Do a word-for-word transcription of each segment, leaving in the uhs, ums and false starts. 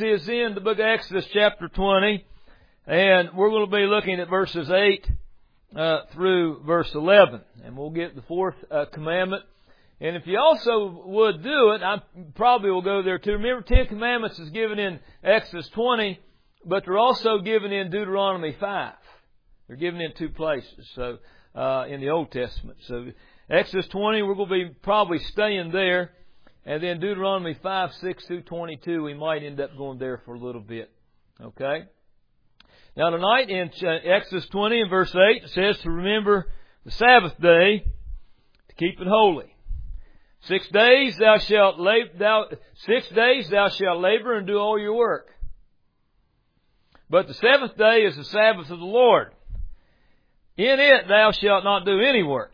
is in the book of Exodus chapter twenty, and we're going to be looking at verses eight uh, through verse eleven. And we'll get the fourth uh, commandment. And if you also would do it, I probably will go there too. Remember, Ten Commandments is given in Exodus twenty, but they're also given in Deuteronomy five. They're given in two places, so uh, in the Old Testament. So Exodus twenty, we're going to be probably staying there. And then Deuteronomy five, six through twenty-two, we might end up going there for a little bit. Okay? Now tonight in Exodus twenty and verse eight, it says to remember the Sabbath day to keep it holy. Six days thou shalt labor, thou, six days thou shalt labor and do all your work. But the seventh day is the Sabbath of the Lord. In it thou shalt not do any work.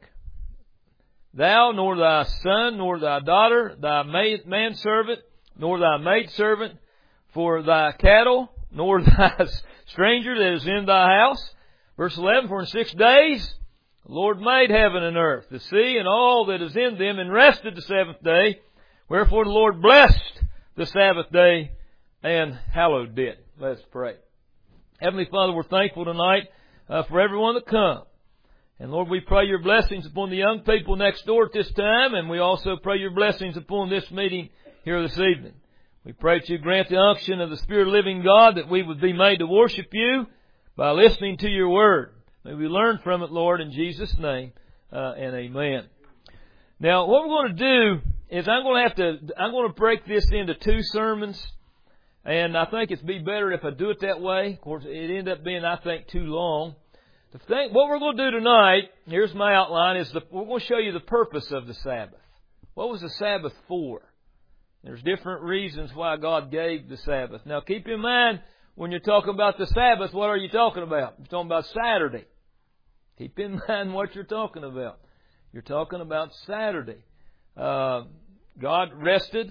Thou, nor thy son, nor thy daughter, thy manservant, nor thy maidservant, for thy cattle, nor thy stranger that is in thy house. Verse eleven, for in six days the Lord made heaven and earth, the sea, and all that is in them, and rested the seventh day. Wherefore the Lord blessed the Sabbath day and hallowed it. Let's pray. Heavenly Father, we're thankful tonight uh, for everyone that come. And Lord, we pray your blessings upon the young people next door at this time, and we also pray your blessings upon this meeting here this evening. We pray that you grant the unction of the Spirit of the living God, that we would be made to worship you by listening to your word. May we learn from it, Lord, in Jesus' name, uh, and amen. Now, what we're going to do is I'm going to have to, I'm going to break this into two sermons, and I think it'd be better if I do it that way. Of course, it ended up being, I think, too long. The thing, what we're going to do tonight, here's my outline, is the, we're going to show you the purpose of the Sabbath. What was the Sabbath for? There's different reasons why God gave the Sabbath. Now keep in mind, when you're talking about the Sabbath, what are you talking about? You're talking about Saturday. Keep in mind what you're talking about. You're talking about Saturday. Uh, God rested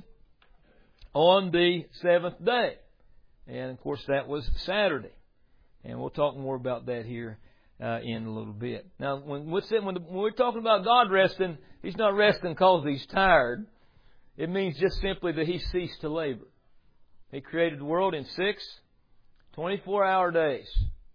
on the seventh day. And of course that was Saturday. And we'll talk more about that here Uh, in a little bit. Now, when we're, when, the, when we're talking about God resting, He's not resting because He's tired. It means just simply that He ceased to labor. He created the world in six twenty-four hour days.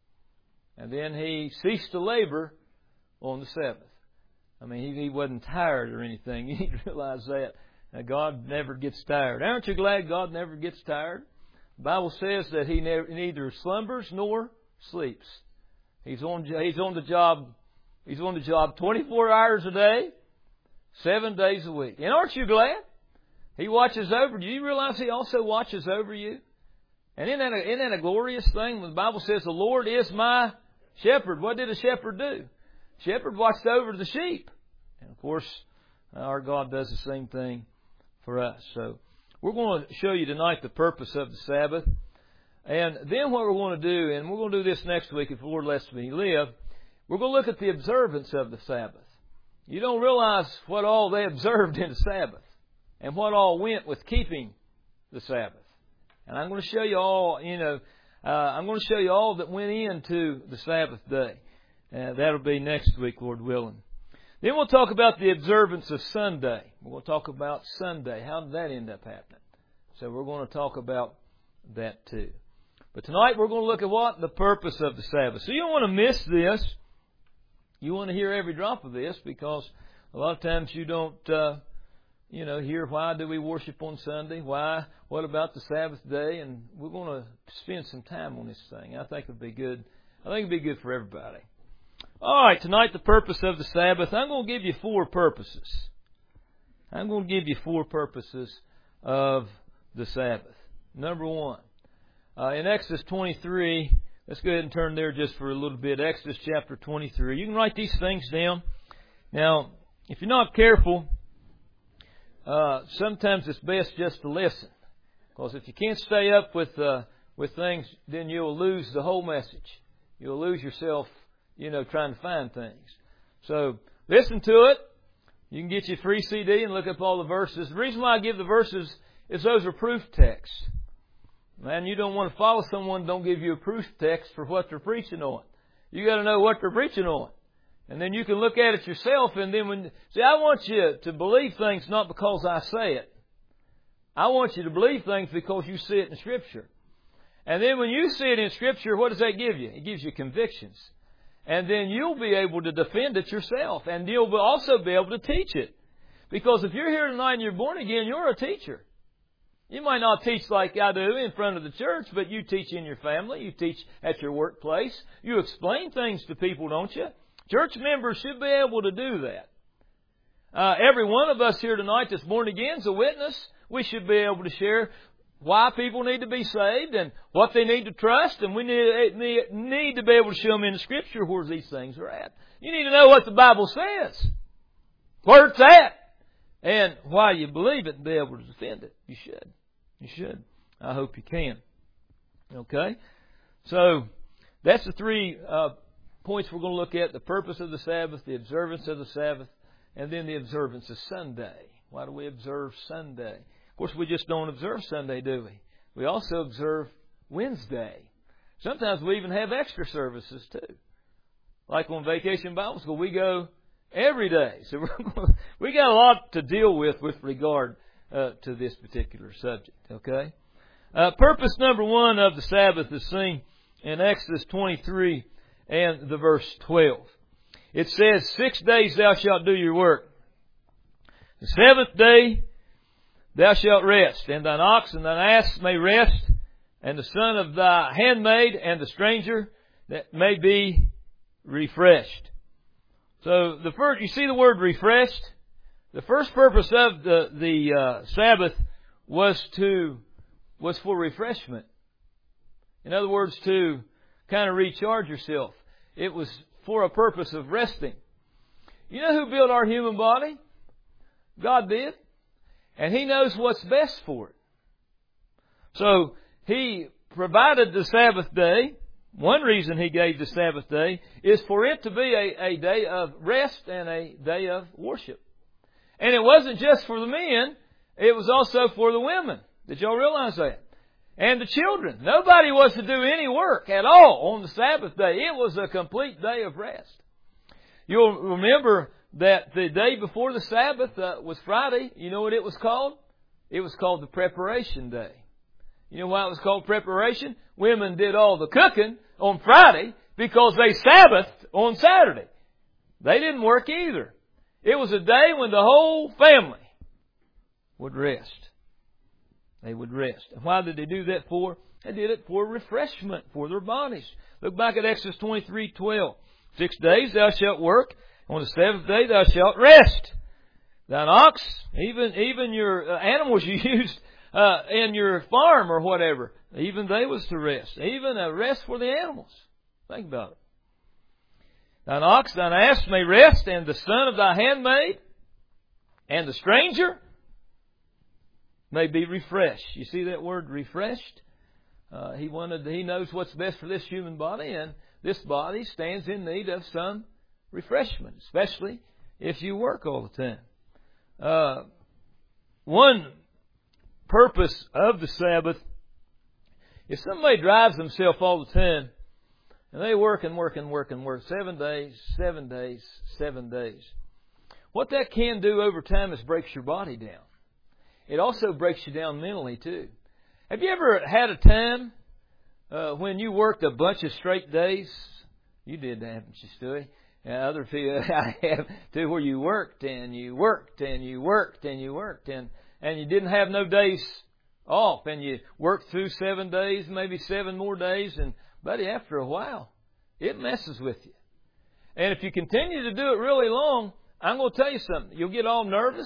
And then He ceased to labor on the seventh. I mean, He, he wasn't tired or anything. You need to realize that. Now, God never gets tired. Aren't you glad God never gets tired? The Bible says that He never, neither slumbers nor sleeps. He's on, he's on the job, he's on the job twenty-four hours a day, seven days a week. And aren't you glad? He watches over you. Do you realize He also watches over you? And isn't that a, isn't that a glorious thing? When the Bible says the Lord is my shepherd. What did a shepherd do? Shepherd watched over the sheep. And of course, our God does the same thing for us. So we're going to show you tonight the purpose of the Sabbath. And then what we're going to do, and we're going to do this next week if the Lord lets me live, we're going to look at the observance of the Sabbath. You don't realize what all they observed in the Sabbath and what all went with keeping the Sabbath. And I'm going to show you all, you know, uh, I'm going to show you all that went into the Sabbath day. Uh, that'll be next week, Lord willing. Then we'll talk about the observance of Sunday. We're going to talk about Sunday. How did that end up happening? So we're going to talk about that too. But tonight we're going to look at what? The purpose of the Sabbath. So you don't want to miss this. You want to hear every drop of this because a lot of times you don't, uh, you know, hear why do we worship on Sunday? Why? What about the Sabbath day? And we're going to spend some time on this thing. I think it'd be good. I think it'd be good for everybody. All right, tonight the purpose of the Sabbath. I'm going to give you four purposes. I'm going to give you four purposes of the Sabbath. Number one. Uh, in Exodus twenty-three, let's go ahead and turn there just for a little bit. Exodus chapter twenty-three. You can write these things down. Now, if you're not careful, uh, sometimes it's best just to listen. Because if you can't stay up with uh, with things, then you'll lose the whole message. You'll lose yourself, you know, trying to find things. So, listen to it. You can get your free C D and look up all the verses. The reason why I give the verses is those are proof texts. Man, you don't want to follow someone, don't give you a proof text for what they're preaching on. You got to know what they're preaching on. And then you can look at it yourself and then when, see, I want you to believe things not because I say it, I want you to believe things because you see it in Scripture. And then when you see it in Scripture, what does that give you? It gives you convictions. And then you'll be able to defend it yourself. And you'll also be able to teach it. Because if you're here tonight and you're born again, you're a teacher. You might not teach like I do in front of the church, but you teach in your family. You teach at your workplace. You explain things to people, don't you? Church members should be able to do that. Uh, every one of us here tonight that's born again is a witness. We should be able to share why people need to be saved and what they need to trust. And we need, need, need to be able to show them in the Scripture where these things are at. You need to know what the Bible says, where it's at, and why you believe it and be able to defend it. You should. You should. I hope you can. Okay? So, that's the three uh, points we're going to look at. The purpose of the Sabbath, the observance of the Sabbath, and then the observance of Sunday. Why do we observe Sunday? Of course, we just don't observe Sunday, do we? We also observe Wednesday. Sometimes we even have extra services, too. Like on Vacation Bible School, we go every day. So we're going, we got a lot to deal with with regard uh, to this particular subject. Okay. Uh, purpose number one of the Sabbath is seen in Exodus twenty-three and the verse twelve. It says, "Six days thou shalt do your work. The seventh day thou shalt rest, and thine ox and thine ass may rest, and the son of thy handmaid and the stranger that may be refreshed." So the first, you see the word refreshed? The first purpose of the, the uh, Sabbath was to, was for refreshment. In other words, to kind of recharge yourself. It was for a purpose of resting. You know who built our human body? God did. And He knows what's best for it. So He provided the Sabbath day. One reason He gave the Sabbath day is for it to be a, a day of rest and a day of worship. And it wasn't just for the men, it was also for the women. Did y'all realize that? And the children. Nobody was to do any work at all on the Sabbath day. It was a complete day of rest. You'll remember that the day before the Sabbath uh, was Friday. You know what it was called? It was called the preparation day. You know why it was called preparation? Women did all the cooking on Friday because they Sabbathed on Saturday. They didn't work either. It was a day when the whole family would rest. They would rest. And why did they do that for? They did it for refreshment for their bodies. Look back at Exodus twenty-three twelve. Six days thou shalt work, on the seventh day thou shalt rest. Thine ox, even even your uh, animals you used uh, in your farm or whatever, even they was to rest. Even a rest for the animals. Think about it. Thine ox, thine ass may rest, and the son of thy handmaid, and the stranger may be refreshed. You see that word refreshed? Uh, he wanted. He knows what's best for this human body, and this body stands in need of some refreshment, especially if you work all the time. Uh, one purpose of the Sabbath, if somebody drives themselves all the time, and they work and work and work and work seven days, seven days, seven days, what that can do over time is breaks your body down. It also breaks you down mentally too. Have you ever had a time uh, when you worked a bunch of straight days? You did that, haven't you, Stewie? And other people I have too, where you worked and you worked and you worked and you worked and and you didn't have no days off, and you worked through seven days, maybe seven more days, and buddy, after a while, it messes with you. And if you continue to do it really long, I'm going to tell you something. You'll get all nervous.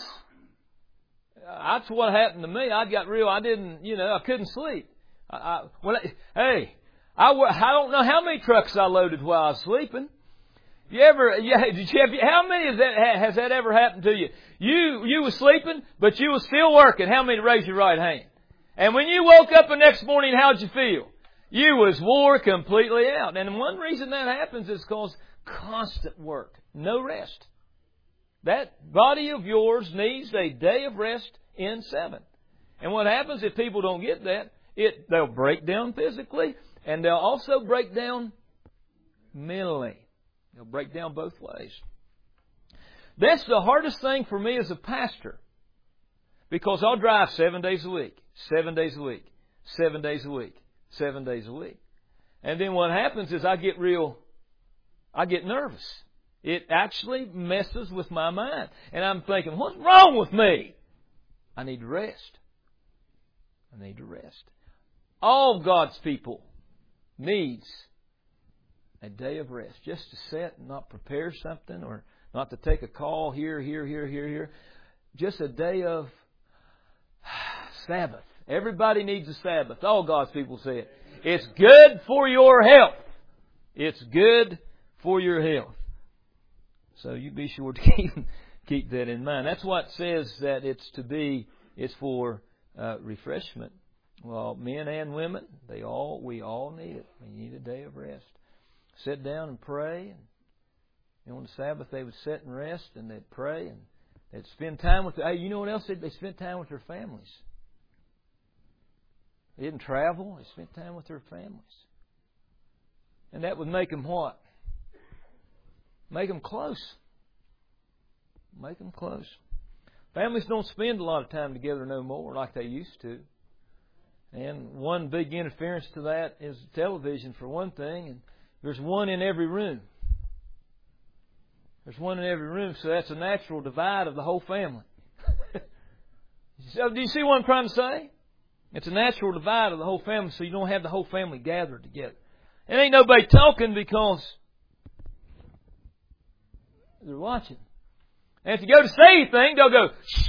That's what happened to me. I got real. I didn't, you know, I couldn't sleep. I, I, when I, hey, I, I don't know how many trucks I loaded while I was sleeping. You ever? Yeah, did you have? How many has that has that ever happened to you? You you was sleeping, but you was still working. How many? Raise your right hand. And when you woke up the next morning, how'd you feel? You was wore completely out. And one reason that happens is because constant work, no rest. That body of yours needs a day of rest in seven. And what happens if people don't get that? It they'll break down physically, and they'll also break down mentally. They'll break down both ways. That's the hardest thing for me as a pastor. Because I'll drive seven days a week, seven days a week, seven days a week, seven days a week. And then what happens is I get real, I get nervous. It actually messes with my mind. And I'm thinking, what's wrong with me? I need to rest. I need to rest. All God's people needs a day of rest. Just to sit and not prepare something or not to take a call here, here, here, here, here. Just a day of Sabbath. Everybody needs a Sabbath. All God's people say it. It's good for your health. It's good for your health. So you be sure to keep keep that in mind. That's what says that it's to be. It's for uh, refreshment. Well, men and women, they all we all need it. We need a day of rest. Sit down and pray. And, and on the Sabbath, they would sit and rest, and they'd pray, and they'd spend time with. Hey, you know what else? They spent time with their families. They didn't travel. They spent time with their families. And that would make them what? Make them close. Make them close. Families don't spend a lot of time together no more like they used to. And one big interference to that is television, for one thing. And there's one in every room. There's one in every room, so that's a natural divide of the whole family. So, do you see what I'm trying to say? It's a natural divide of the whole family, so you don't have the whole family gathered together. And ain't nobody talking because they're watching. And if you go to say anything, they'll go, shh.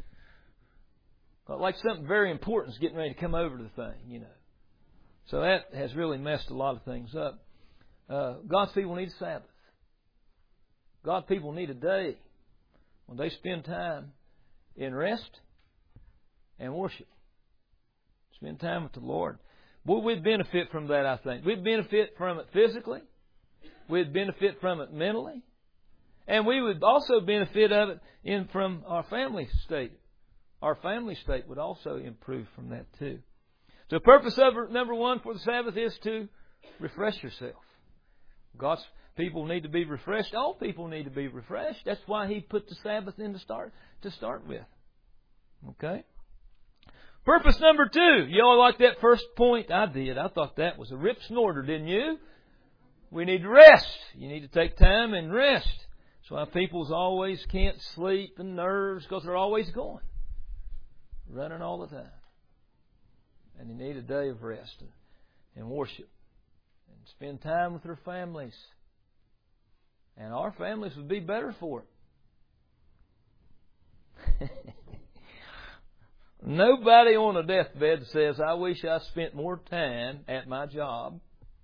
Like something very important is getting ready to come over to the thing, you know. So that has really messed a lot of things up. Uh, God's people need a Sabbath. God's people need a day when they spend time in rest and worship. Spend time with the Lord. Boy, we'd benefit from that, I think. We'd benefit from it physically. We'd benefit from it mentally. And we would also benefit of it in from our family state. Our family state would also improve from that too. So the purpose of number one for the Sabbath is to refresh yourself. God's people need to be refreshed. All people need to be refreshed. That's why He put the Sabbath in to start to start with. Okay? Purpose number two. You all like that first point? I did. I thought that was a rip snorter, didn't you? We need to rest. You need to take time and rest. That's why people's always can't sleep and nerves, because they're always going. Running all the time. And they need a day of rest and, and worship. And spend time with their families. And our families would be better for it. Nobody on a deathbed says, I wish I spent more time at my job.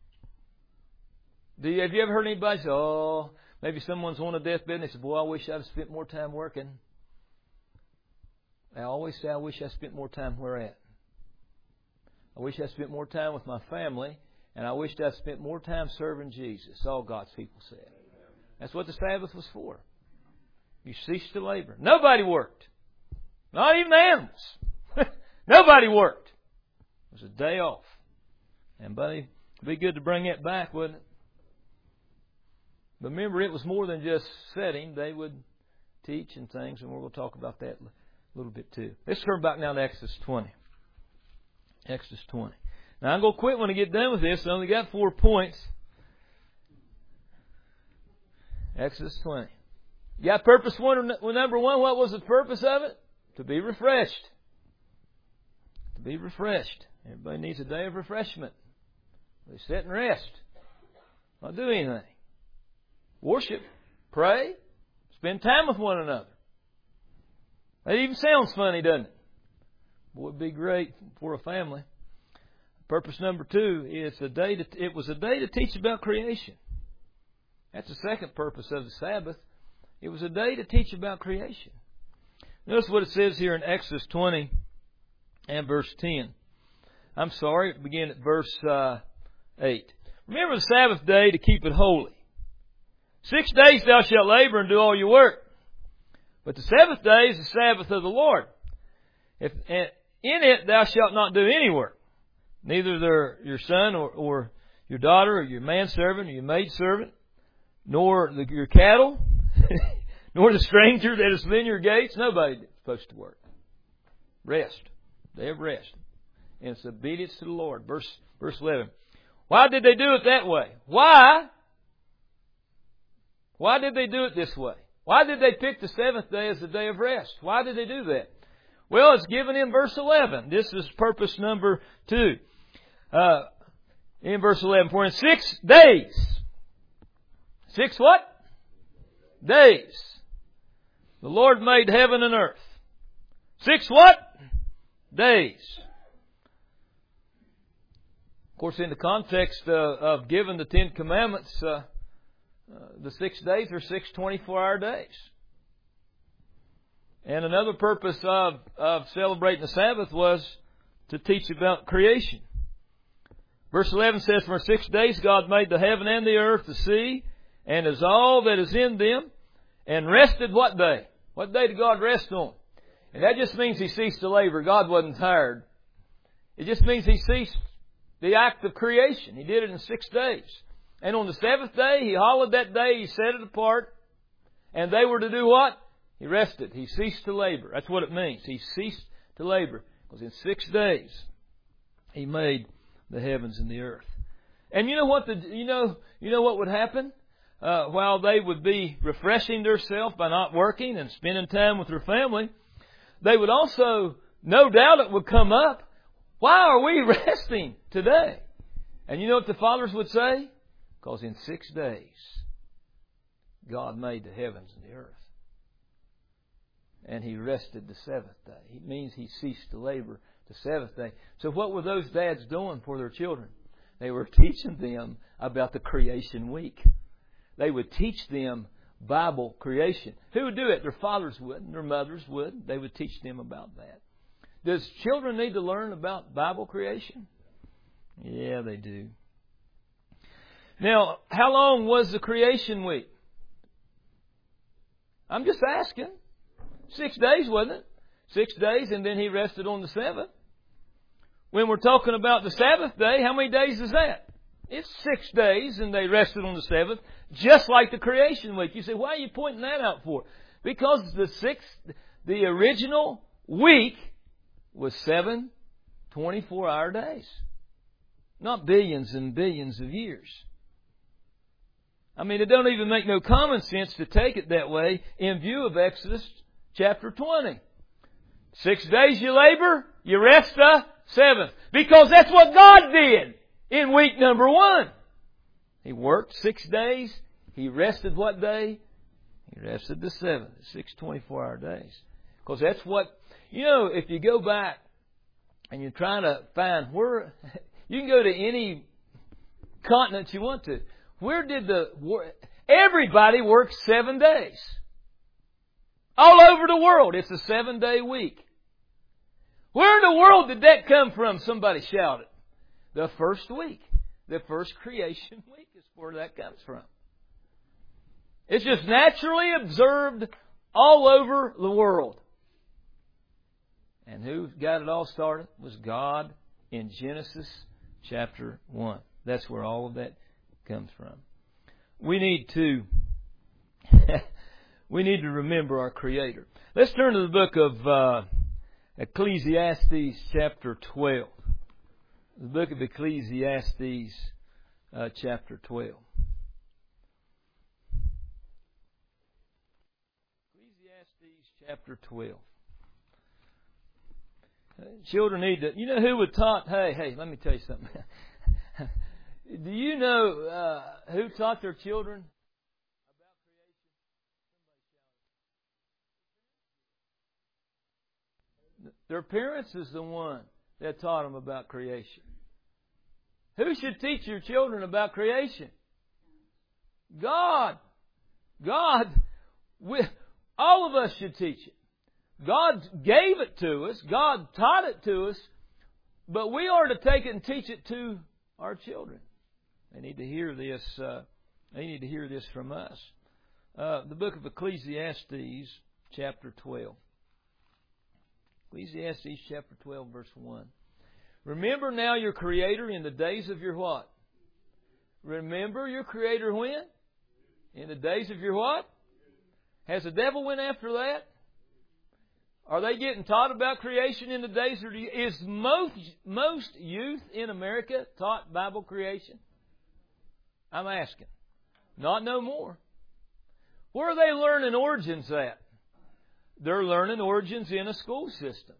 Do you, have you ever heard anybody say, oh, maybe someone's on a deathbed and they say, boy, I wish I'd have spent more time working. They always say, I wish I spent more time where at. I wish I spent more time with my family, and I wish I spent more time serving Jesus. All God's people said. That's what the Sabbath was for. You ceased to labor. Nobody worked. Not even the animals. Nobody worked. It was a day off. And buddy, it'd be good to bring that back, wouldn't it? But remember, it was more than just sitting. They would teach and things, and we're going to talk about that a little bit too. Let's turn back now to Exodus twenty. Exodus twenty. Now, I'm going to quit when I get done with this. I only got four points. Exodus twenty. You got purpose one, number one. What was the purpose of it? To be refreshed. To be refreshed. Everybody needs a day of refreshment. They sit and rest. Not do anything. Worship. Pray. Spend time with one another. That even sounds funny, doesn't it? Boy, it'd be great for a family. Purpose number two is a day to, it was a day to teach about creation. That's the second purpose of the Sabbath. It was a day to teach about creation. Notice what it says here in Exodus twenty and verse ten. I'm sorry, begin at verse uh, eight. Remember the Sabbath day to keep it holy. Six days thou shalt labor and do all your work. But the seventh day is the Sabbath of the Lord. If in it thou shalt not do any work, neither their, your son or, or your daughter or your manservant or your maidservant, nor the, your cattle, nor the stranger that is within your gates. Nobody's supposed to work. Rest. Day of rest. And it's obedience to the Lord. Verse, verse eleven. Why did they do it that way? Why? Why did they do it this way? Why did they pick the seventh day as the day of rest? Why did they do that? Well, it's given in verse eleven. This is purpose number two. Uh, in verse eleven. For in six days. Six what? Days. The Lord made heaven and earth. Six what? Days. Of course, in the context uh, of giving the Ten Commandments, uh, uh, the six days are six twenty-four hour days. And another purpose of, of celebrating the Sabbath was to teach about creation. Verse eleven says, For in six days God made the heaven and the earth, the sea, and is all that is in them, and rested what day? What day did God rest on? And that just means He ceased to labor. God wasn't tired. It just means He ceased the act of creation. He did it in six days. And on the seventh day, He hallowed that day, He set it apart, and they were to do what? He rested. He ceased to labor. That's what it means. He ceased to labor. Because in six days, He made the heavens and the earth. And you know what the, you know, you know what would happen? Uh, while they would be refreshing themselves by not working and spending time with their family, they would also, no doubt it would come up, why are we resting today? And you know what the fathers would say? Because in six days, God made the heavens and the earth. And He rested the seventh day. It means He ceased to labor the seventh day. So what were those dads doing for their children? They were teaching them about the creation week. They would teach them Bible creation. Who would do it? Their fathers would. Their mothers would. They would teach them about that. Does children need to learn about Bible creation? Yeah, they do. Now, how long was the creation week? I'm just asking. Six days, wasn't it? Six days, and then He rested on the seventh. When we're talking about the Sabbath day, how many days is that? It's six days, and they rested on the seventh, just like the creation week. You say, why are you pointing that out for? Because the sixth, the original week was seven twenty-four hour days. Not billions and billions of years. I mean, it don't even make no common sense to take it that way in view of Exodus chapter twenty. Six days you labor, you rest the seventh. Because that's what God did in week number one. He worked six days. He rested what day? He rested the seventh. Six twenty-four hour days. Because that's what, you know, if you go back and you're trying to find where, you can go to any continent you want to. Where did the, everybody works seven days. All over the world, it's a seven day week. Where in the world did that come from? Somebody shouted. The first week. The first creation week is where that comes from. It's just naturally observed all over the world. And who got it all started was God in Genesis chapter one. That's where all of that comes from. We need to we need to remember our Creator. Let's turn to the book of uh, Ecclesiastes chapter twelve. The book of Ecclesiastes uh, chapter twelve. Ecclesiastes chapter twelve. Uh, children need to, you know who would taught, hey, hey, let me tell you something. Do you know uh, who taught their children about creation? Their parents is the one that taught them about creation. Who should teach your children about creation? God. God. We, all of us should teach it. God gave it to us. God taught it to us. But we are to take it and teach it to our children. They need to hear this. Uh, they need to hear this from us. Uh, the book of Ecclesiastes, chapter twelve. Ecclesiastes, chapter twelve, verse one. Remember now your Creator in the days of your what? Remember your Creator when? In the days of your what? Has the devil went after that? Are they getting taught about creation in the days? Or is most, most youth in America taught Bible creation? I'm asking. Not no more. Where are they learning origins at? They're learning origins in a school system.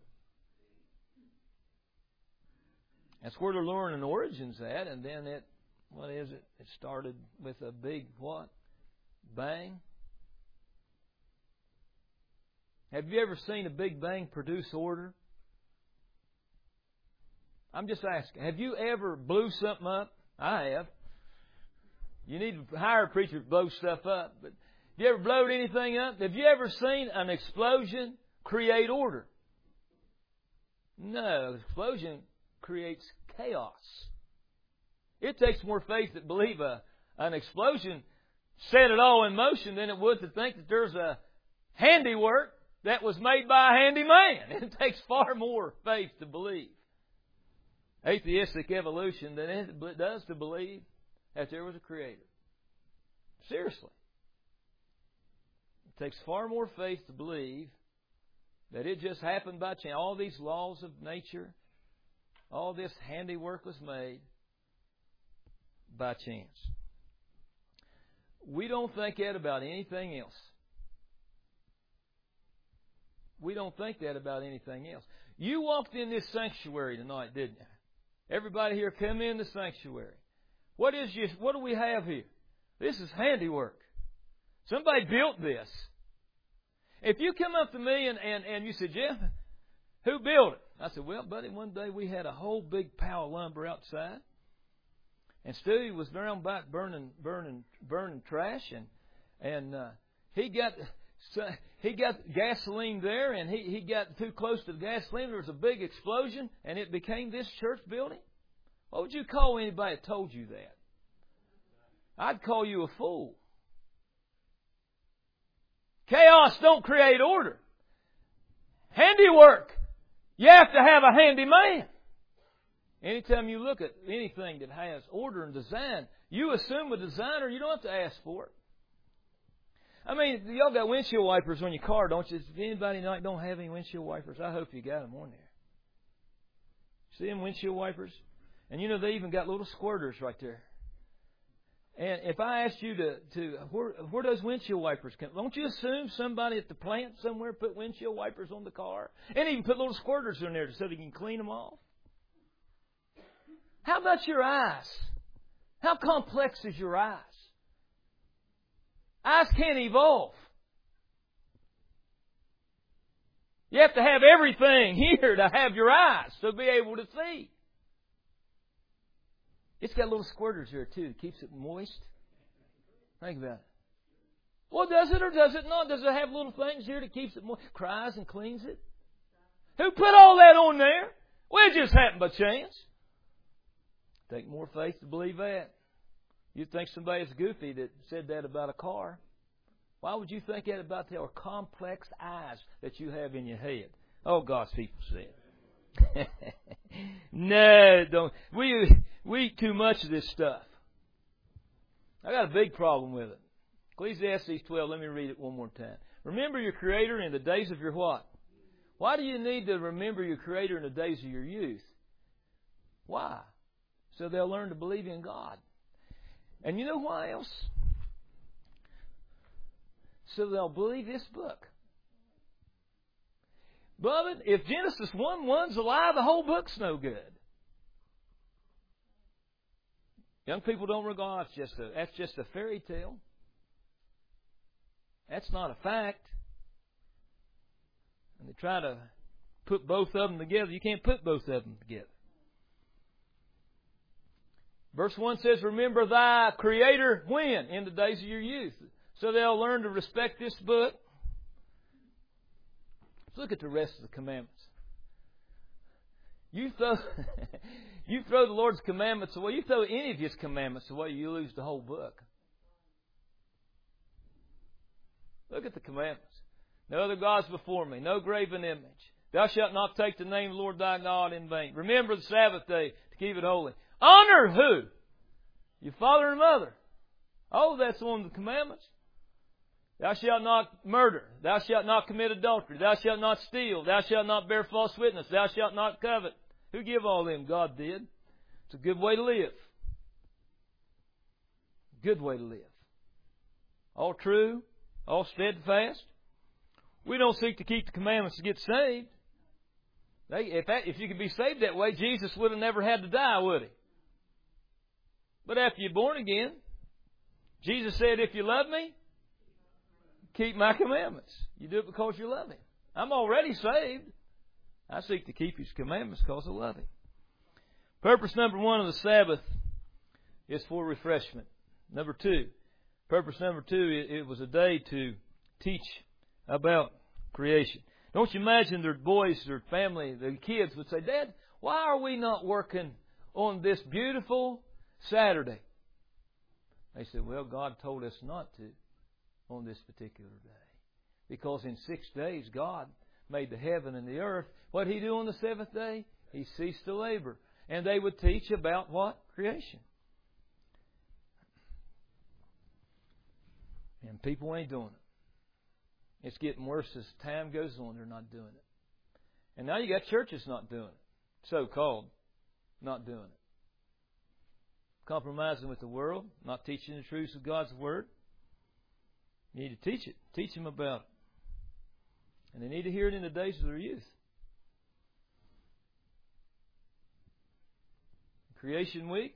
That's where they're learning origins at, and then it, what is it? It started with a big what? Bang. Have you ever seen a big bang produce order? I'm just asking. Have you ever blew something up? I have. You need to hire a preacher to blow stuff up. But have you ever blowed anything up? Have you ever seen an explosion create order? No, an explosion creates chaos. It takes more faith to believe a, an explosion set it all in motion than it would to think that there's a handiwork that was made by a handy man. It takes far more faith to believe atheistic evolution than it does to believe that there was a creator. Seriously. It takes far more faith to believe that it just happened by chance. All these laws of nature, all this handiwork was made by chance. We don't think that about anything else. We don't think that about anything else. You walked in this sanctuary tonight, didn't you? Everybody here come in the sanctuary. What is this? What do we have here? This is handiwork. Somebody built this. If you come up to me and, and, and you said, Jeff, who built it? I said, well, buddy, one day we had a whole big pile of lumber outside. And Stewie was around back burning, burning, burning trash, and and uh, he got so he got gasoline there, and he, he got too close to the gasoline. There was a big explosion, and it became this church building. What would you call anybody that told you that? I'd call you a fool. Chaos don't create order. Handiwork, you have to have a handy man. Anytime you look at anything that has order and design, you assume a designer, you don't have to ask for it. I mean, y'all got windshield wipers on your car, don't you? If anybody don't have any windshield wipers, I hope you got them on there. See them windshield wipers? And you know, they even got little squirters right there. And if I asked you to, to where, where those windshield wipers come, don't you assume somebody at the plant somewhere put windshield wipers on the car? And even put little squirters in there so they can clean them off? How about your eyes? How complex is your eyes? Eyes can't evolve. You have to have everything here to have your eyes to be able to see. It's got little squirters here too. It keeps it moist. Think about it. Well, does it or does it not? Does it have little things here that keeps it moist? Cries and cleans it? Who put all that on there? Well, it just happened by chance. Take more faith to believe that. You'd think somebody's goofy that said that about a car. Why would you think that about the complex eyes that you have in your head? Oh, God's people said. No, don't. We, we eat too much of this stuff. I got a big problem with it. Ecclesiastes twelve, let me read it one more time. Remember your Creator in the days of your what? Why do you need to remember your Creator in the days of your youth? Why? So they'll learn to believe in God. And you know why else? So they'll believe this book. Beloved, if Genesis one one's a lie, the whole book's no good. Young people don't regard it's just a, that's just a fairy tale. That's not a fact. And they try to put both of them together. You can't put both of them together. Verse one says, remember thy Creator when? In the days of your youth. So they'll learn to respect this book. Let's look at the rest of the commandments. You throw, you throw the Lord's commandments away. You throw any of His commandments away, you lose the whole book. Look at the commandments. No other gods before me. No graven image. Thou shalt not take the name of the Lord thy God in vain. Remember the Sabbath day to keep it holy. Honor who? Your father and mother. Oh, that's one of the commandments. Thou shalt not murder. Thou shalt not commit adultery. Thou shalt not steal. Thou shalt not bear false witness. Thou shalt not covet. Who give all them? God did. It's a good way to live. Good way to live. All true. All steadfast. We don't seek to keep the commandments to get saved. They, if, that, if you could be saved that way, Jesus would have never had to die, would He? But after you're born again, Jesus said, if you love me, keep my commandments. You do it because you love Him. I'm already saved. I seek to keep His commandments because I love Him. Purpose number one of the Sabbath is for refreshment. Number two, purpose number two, it, it was a day to teach about creation. Don't you imagine their boys, their family, their kids would say, Dad, why are we not working on this beautiful Saturday? They said, well, God told us not to on this particular day. Because in six days, God made the heaven and the earth. What did He do on the seventh day? He ceased to labor. And they would teach about what? Creation. And people ain't doing it. It's getting worse as time goes on. They're not doing it. And now you got churches not doing it. So-called not doing it. Compromising with the world. Not teaching the truths of God's Word. You need to teach it. Teach them about it. And they need to hear it in the days of their youth. Creation Week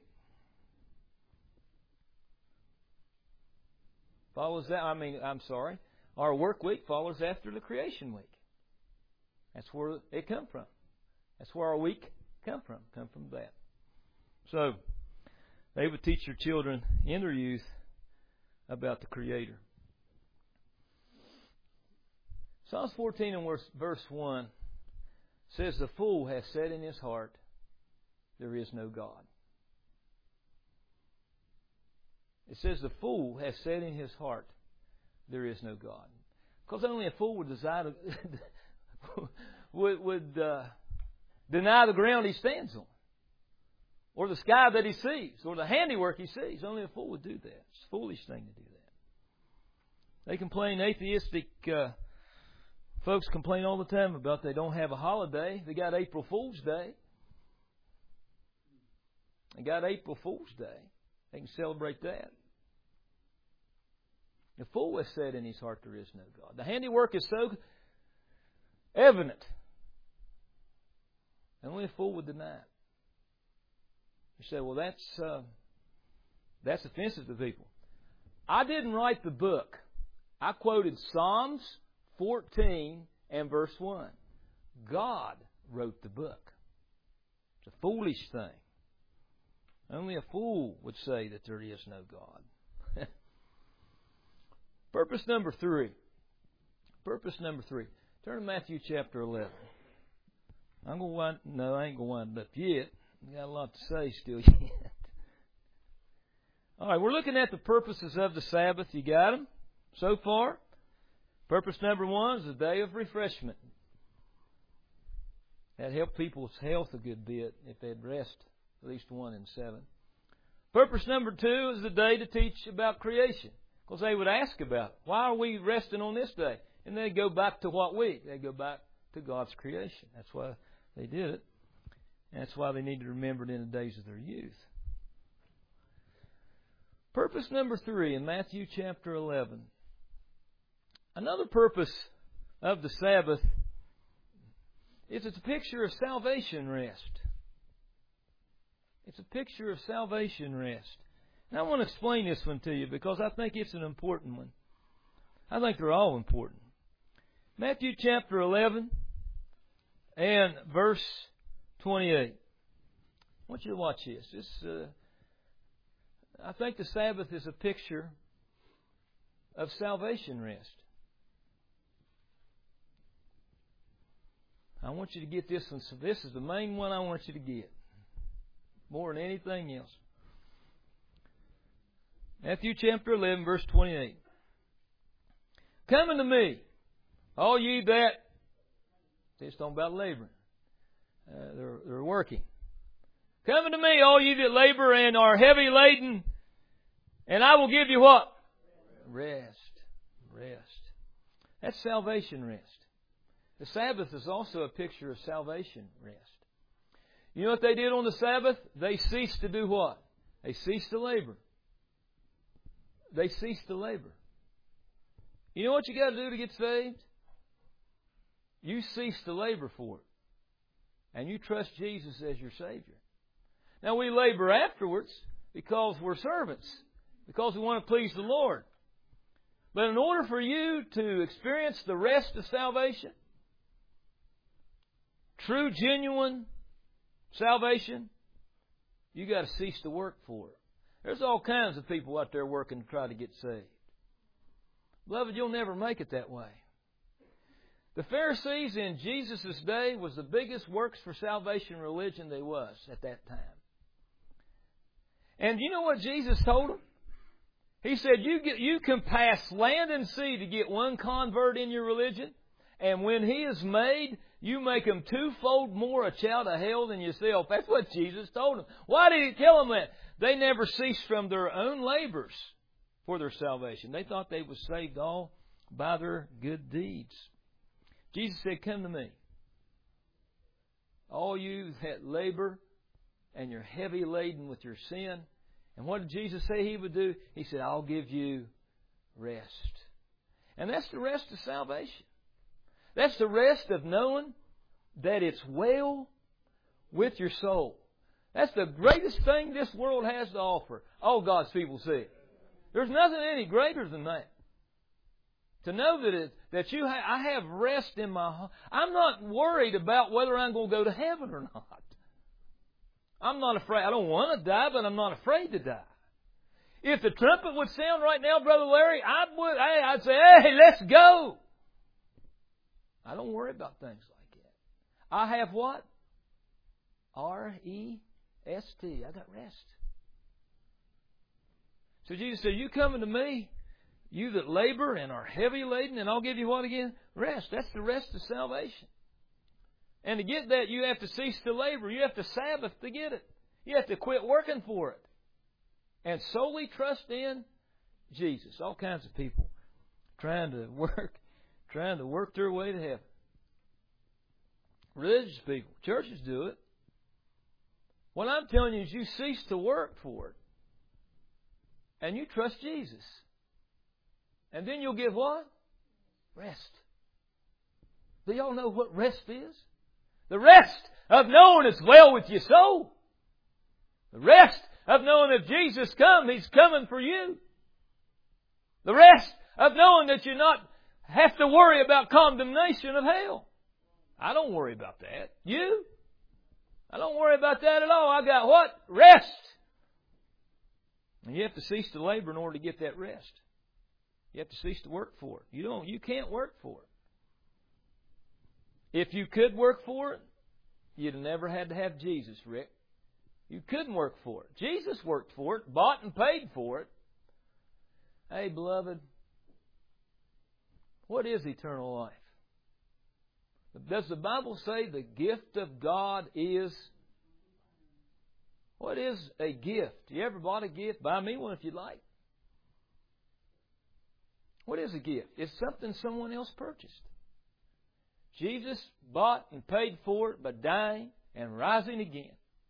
follows that. I mean, I'm sorry. Our work week follows after the Creation Week. That's where it come from. That's where our week come from. Come from that. So, they would teach their children in their youth about the Creator. Psalms fourteen and verse one says, the fool has said in his heart, there is no God. It says the fool has said in his heart, there is no God. Because only a fool would desire to would, would uh, deny the ground he stands on, or the sky that he sees, or the handiwork he sees. Only a fool would do that. It's a foolish thing to do that. They complain, atheistic uh, folks complain all the time about they don't have a holiday. They got April Fool's Day. They got April Fool's Day. They can celebrate that. The fool has said in his heart, there is no God. The handiwork is so evident. And only a fool would deny it. You say, well, that's uh, that's offensive to people. I didn't write the book. I quoted Psalms fourteen and verse one. God wrote the book. It's a foolish thing. Only a fool would say that there is no God. Purpose number three. Purpose number three. Turn to Matthew chapter eleven. I'm going to wind, no, I ain't going to wind it up yet. I got a lot to say still yet. All right, we're looking at the purposes of the Sabbath. You got them so far? Purpose number one is a day of refreshment. That helped people's health a good bit if they'd rest at least one in seven. Purpose number two is the day to teach about creation. Because they would ask about it. Why are we resting on this day? And they go back to what week? They go back to God's creation. That's why they did it. And that's why they need to remember it in the days of their youth. Purpose number three in Matthew chapter eleven. Another purpose of the Sabbath is it's a picture of salvation rest. It's a picture of salvation rest. And I want to explain this one to you because I think it's an important one. I think they're all important. Matthew chapter eleven and verse twenty-eight. I want you to watch this. This uh, I think the Sabbath is a picture of salvation rest. I want you to get this one. So this is the main one I want you to get. More than anything else. Matthew chapter eleven, verse twenty-eight. Come unto me, all ye that, it's talking about laboring. Uh, they're, they're working. Come unto me, all ye that labor and are heavy laden, and I will give you what? Rest. rest. That's salvation rest. The Sabbath is also a picture of salvation rest. You know what they did on the Sabbath? They ceased to do what? They ceased to labor. They ceased to labor. You know what you got to do to get saved? You cease to labor for it. And you trust Jesus as your Savior. Now we labor afterwards because we're servants. Because we want to please the Lord. But in order for you to experience the rest of salvation, true, genuine salvation, you got to cease to work for it. There's all kinds of people out there working to try to get saved. Beloved, you'll never make it that way. The Pharisees in Jesus' day was the biggest works for salvation religion there was at that time. And you know what Jesus told them? He said, you get, you can pass land and sea to get one convert in your religion, and when he is made, you make him twofold more a child of hell than yourself. That's what Jesus told them. Why did He tell them that? They never ceased from their own labors for their salvation. They thought they were saved all by their good deeds. Jesus said, come to me. All you that labor and you're heavy laden with your sin. And what did Jesus say He would do? He said, I'll give you rest. And that's the rest of salvation. That's the rest of knowing that it's well with your soul. That's the greatest thing this world has to offer. All God's people see it. There's nothing any greater than that. To know that it, that you ha- I have rest in my heart. I'm not worried about whether I'm going to go to heaven or not. I'm not afraid. I don't want to die, but I'm not afraid to die. If the trumpet would sound right now, Brother Larry, I would. Hey, I'd say, "Hey, let's go." I don't worry about things like that. I have what? R E S T. I got rest. So Jesus said, "You coming to me, you that labor and are heavy laden, and I'll give you what again? Rest." That's the rest of salvation. And to get that, you have to cease to labor. You have to Sabbath to get it. You have to quit working for it. And solely trust in Jesus. All kinds of people trying to work, trying to work their way to heaven. Religious people, churches do it. What I'm telling you is you cease to work for it. And you trust Jesus. And then you'll get what? Rest. Do y'all know what rest is? The rest of knowing it's well with your soul. The rest of knowing if Jesus comes, He's coming for you. The rest of knowing that you not have to worry about condemnation of hell. I don't worry about that. You? I don't worry about that at all. I got what? Rest. And you have to cease to labor in order to get that rest. You have to cease to work for it. You don't. You can't work for it. If you could work for it, you'd have never had to have Jesus, Rick. You couldn't work for it. Jesus worked for it, bought and paid for it. Hey, beloved, what is eternal life? Does the Bible say the gift of God is? What is a gift? You ever bought a gift? Buy me one if you'd like. What is a gift? It's something someone else purchased. Jesus bought and paid for it by dying and rising again.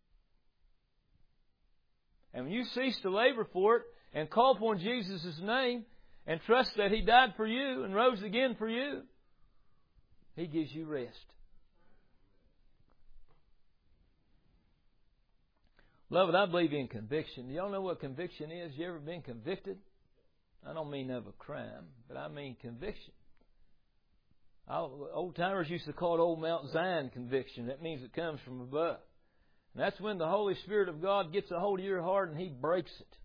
And when you cease to labor for it and call upon Jesus' name and trust that He died for you and rose again for you, He gives you rest. Beloved, I believe in conviction. Do y'all know what conviction is? You ever been convicted? I don't mean of a crime, but I mean conviction. Old timers used to call it Old Mount Zion conviction. That means it comes from above. And that's when the Holy Spirit of God gets a hold of your heart and He breaks it.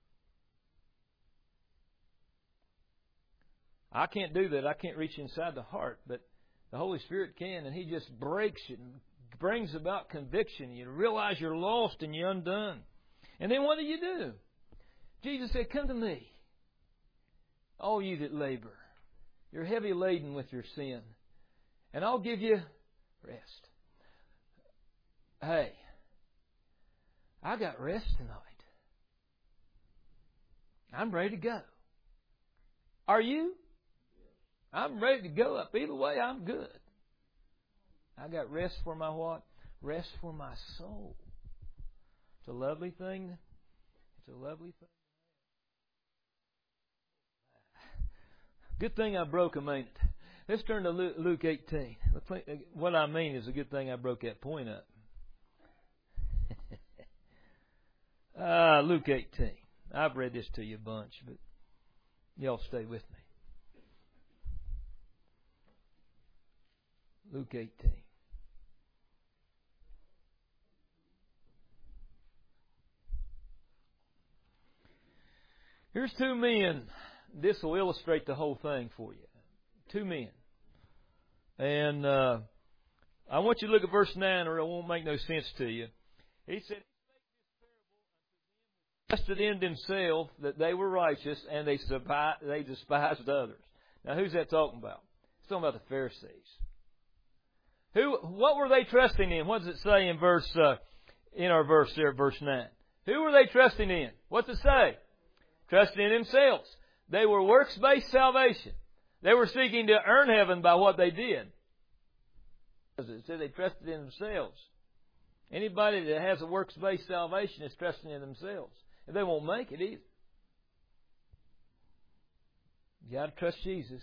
I can't do that. I can't reach inside the heart, but the Holy Spirit can, and He just breaks it and brings about conviction. You realize you're lost and you're undone. And then what do you do? Jesus said, "Come to me, all you that labor. You're heavy laden with your sin, and I'll give you rest." Hey, I got rest tonight. I'm ready to go. Are you? I'm ready to go up. Either way, I'm good. I got rest for my what? Rest for my soul. It's a lovely thing. It's a lovely thing. Good thing I broke them, ain't it? Let's turn to Luke eighteen. What I mean is a good thing I broke that point up. uh, Luke eighteen. I've read this to you a bunch, but y'all stay with me. Luke eighteen. Here's two men. This will illustrate the whole thing for you. Two men. And uh, I want you to look at verse nine or it won't make no sense to you. He said, He trusted in themselves that they were righteous and they they despised others. Now who's that talking about? It's talking about the Pharisees. Who? What were they trusting in? What does it say in verse uh, in our verse there, verse nine? Who were they trusting in? What's it say? Trusting in themselves. They were works-based salvation. They were seeking to earn heaven by what they did. It said they trusted in themselves. Anybody that has a works-based salvation is trusting in themselves. And they won't make it either. You got to trust Jesus.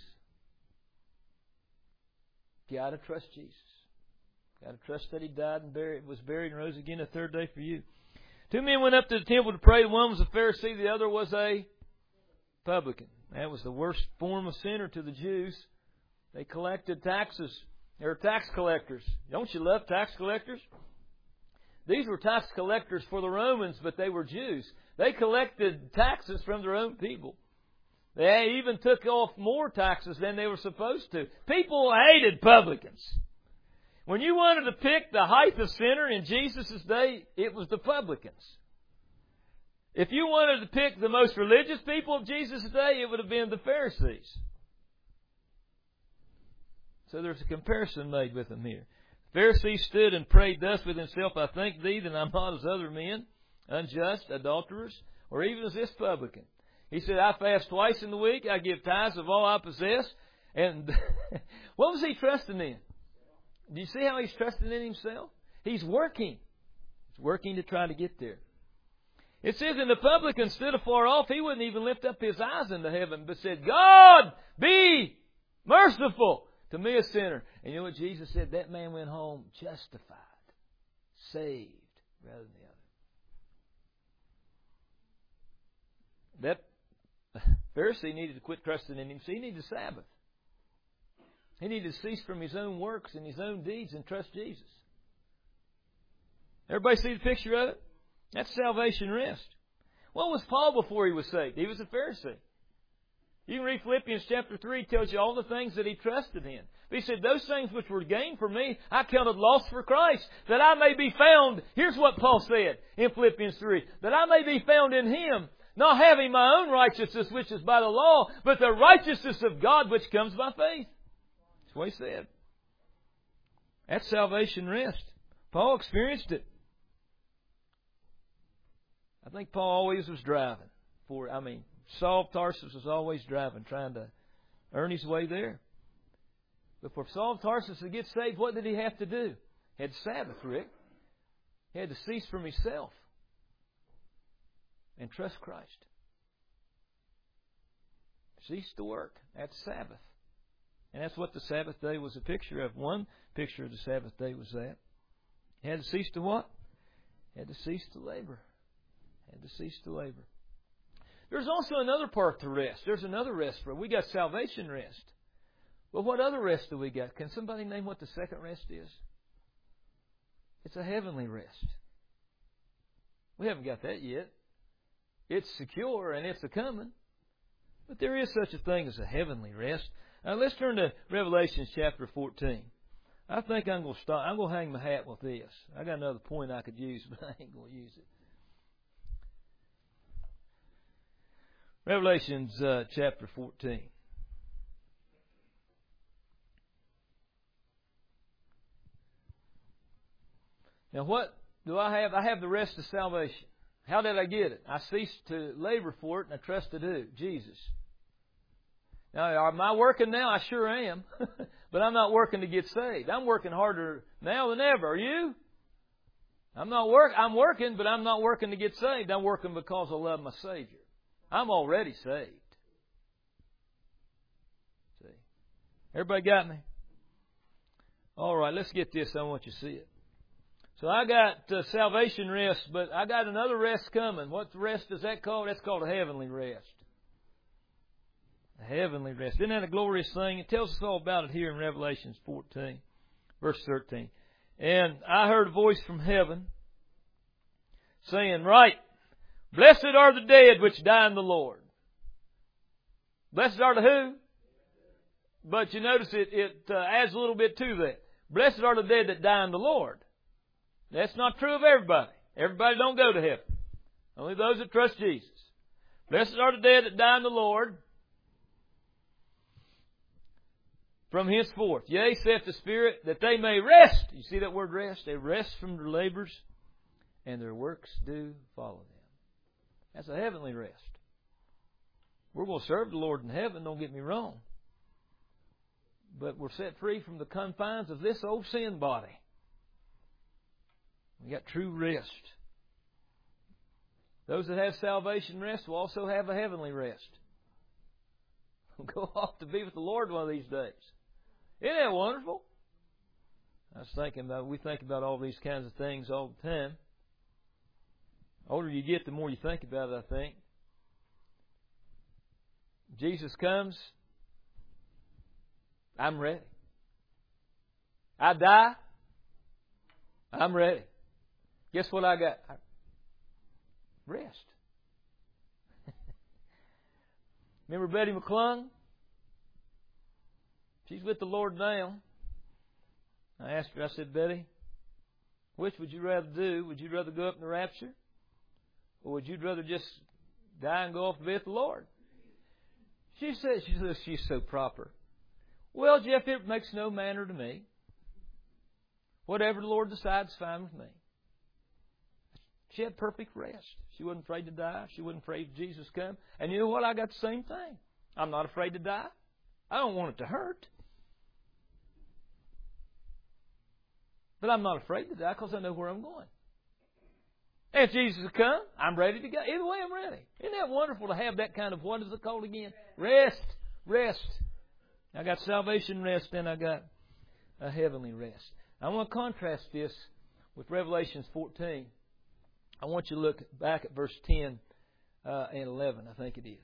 You got to trust Jesus. You got to trust that He died and buried, was buried and rose again the third day for you. Two men went up to the temple to pray. One was a Pharisee. The other was a publican. That was the worst form of sinner to the Jews. They collected taxes. They were tax collectors. Don't you love tax collectors? These were tax collectors for the Romans, but they were Jews. They collected taxes from their own people. They even took off more taxes than they were supposed to. People hated publicans. When you wanted to pick the height of sinner in Jesus' day, it was the publicans. If you wanted to pick the most religious people of Jesus' day, it would have been the Pharisees. So there's a comparison made with them here. The Pharisee stood and prayed thus with himself, I thank thee that I'm not as other men, unjust, adulterers, or even as this publican. He said, I fast twice in the week, I give tithes of all I possess. And what was he trusting in? Do you see how he's trusting in himself? He's working. He's working to try to get there. It says, and the publican stood afar off. He wouldn't even lift up his eyes into heaven, but said, God, be merciful to me, a sinner. And you know what Jesus said? That man went home justified, saved, rather than the other. That Pharisee needed to quit trusting in him. So he needed a Sabbath. He needed to cease from his own works and his own deeds and trust Jesus. Everybody see the picture of it? That's salvation rest. What was Paul before he was saved? He was a Pharisee. You can read Philippians chapter three. It tells you all the things that he trusted in. But he said, those things which were gained for me, I counted loss for Christ, that I may be found. Here's what Paul said in Philippians three. That I may be found in Him, not having my own righteousness which is by the law, but the righteousness of God which comes by faith. That's what he said. That's salvation rest. Paul experienced it. I think Paul always was driving. For I mean, Saul of Tarsus was always driving, trying to earn his way there. But for Saul of Tarsus to get saved, what did he have to do? He had Sabbath, Rick. He had to cease from himself and trust Christ. Cease to work. That's Sabbath. And that's what the Sabbath day was a picture of. One picture of the Sabbath day was that. He had to cease to what? He had to cease to labor. He had to cease to labor. There's also another part to rest. There's another rest for it. We got salvation rest. But what other rest do we got? Can somebody name what the second rest is? It's a heavenly rest. We haven't got that yet. It's secure and it's a coming. But there is such a thing as a heavenly rest. Now let's turn to Revelation chapter fourteen. I think I'm going to stop. I'm going to hang my hat with this. I got another point I could use, but I ain't going to use it. Revelations uh, chapter fourteen. Now what do I have? I have the rest of salvation. How did I get it? I ceased to labor for it and I trust to do. Jesus. Now, am I working now? I sure am. But I'm not working to get saved. I'm working harder now than ever. Are you? I'm not work. I'm working, but I'm not working to get saved. I'm working because I love my Savior. I'm already saved. See? Everybody got me? All right, let's get this. I want you to see it. So I got uh, salvation rest, but I got another rest coming. What rest is that called? That's called a heavenly rest. A heavenly rest. Isn't that a glorious thing? It tells us all about it here in Revelation fourteen, verse thirteen. And I heard a voice from heaven saying, "Right, blessed are the dead which die in the Lord." Blessed are the who? But you notice it, it uh, adds a little bit to that. Blessed are the dead that die in the Lord. That's not true of everybody. Everybody don't go to heaven. Only those that trust Jesus. Blessed are the dead that die in the Lord. From henceforth, yea, saith the Spirit, that they may rest. You see that word rest? They rest from their labors, and their works do follow them. That's a heavenly rest. We're going to serve the Lord in heaven, don't get me wrong. But we're set free from the confines of this old sin body. We got true rest. Those that have salvation rest will also have a heavenly rest. We'll go off to be with the Lord one of these days. Isn't that wonderful? I was thinking about, we think about all these kinds of things all the time. The older you get, the more you think about it, I think. Jesus comes, I'm ready. I die, I'm ready. Guess what I got? Rest. Remember Betty McClung? She's with the Lord now. I asked her, I said, Betty, which would you rather do? Would you rather go up in the rapture? Or would you rather just die and go off to be with the Lord? She said, she says, she's so proper. Well, Jeff, it makes no matter to me. Whatever the Lord decides is fine with me. She had perfect rest. She wasn't afraid to die. She wasn't afraid Jesus come. And you know what? I got the same thing. I'm not afraid to die. I don't want it to hurt. But I'm not afraid to die because I know where I'm going. And if Jesus will come, I'm ready to go. Either way, I'm ready. Isn't that wonderful to have that kind of, what is it called again? Rest. Rest. I got salvation rest and I got a heavenly rest. I want to contrast this with Revelation fourteen. I want you to look back at verse ten uh, and eleven, I think it is.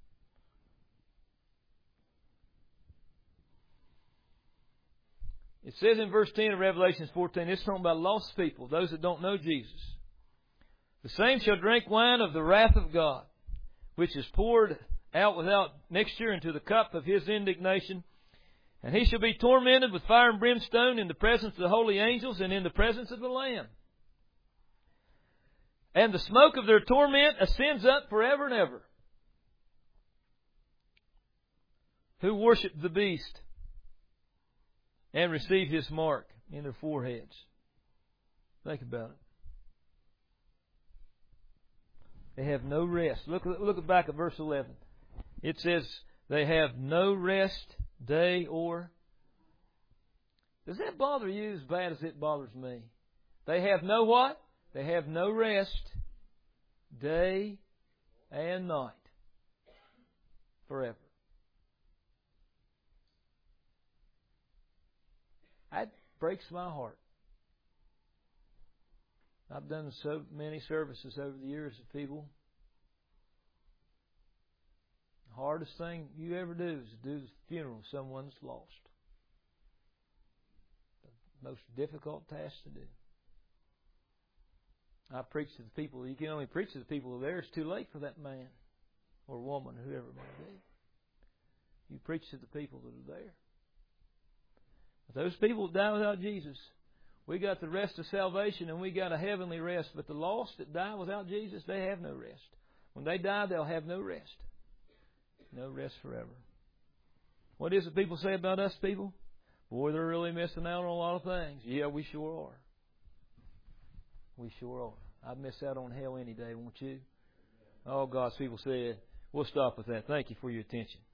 It says in verse ten of Revelation fourteen, it's talking about lost people, those that don't know Jesus. The same shall drink wine of the wrath of God, which is poured out without mixture into the cup of His indignation. And he shall be tormented with fire and brimstone in the presence of the holy angels and in the presence of the Lamb. And the smoke of their torment ascends up forever and ever. Who worship the beast and receive his mark in their foreheads. Think about it. They have no rest. Look, look back at verse eleven. It says, they have no rest, day or... Does that bother you as bad as it bothers me? They have no what? They have no rest, day and night, forever. That breaks my heart. I've done so many services over the years of people. The hardest thing you ever do is to do the funeral of someone that's lost. The most difficult task to do. I preach to the people. You can only preach to the people who are there. It's too late for that man or woman, whoever it may be. You preach to the people that are there. But those people that die without Jesus, we got the rest of salvation and we got a heavenly rest. But the lost that die without Jesus, they have no rest. When they die, they'll have no rest. No rest forever. What is it people say about us people? Boy, they're really missing out on a lot of things. Yeah, we sure are. We sure are. I'd miss out on hell any day, won't you? Oh, God's people said, we'll stop with that. Thank you for your attention.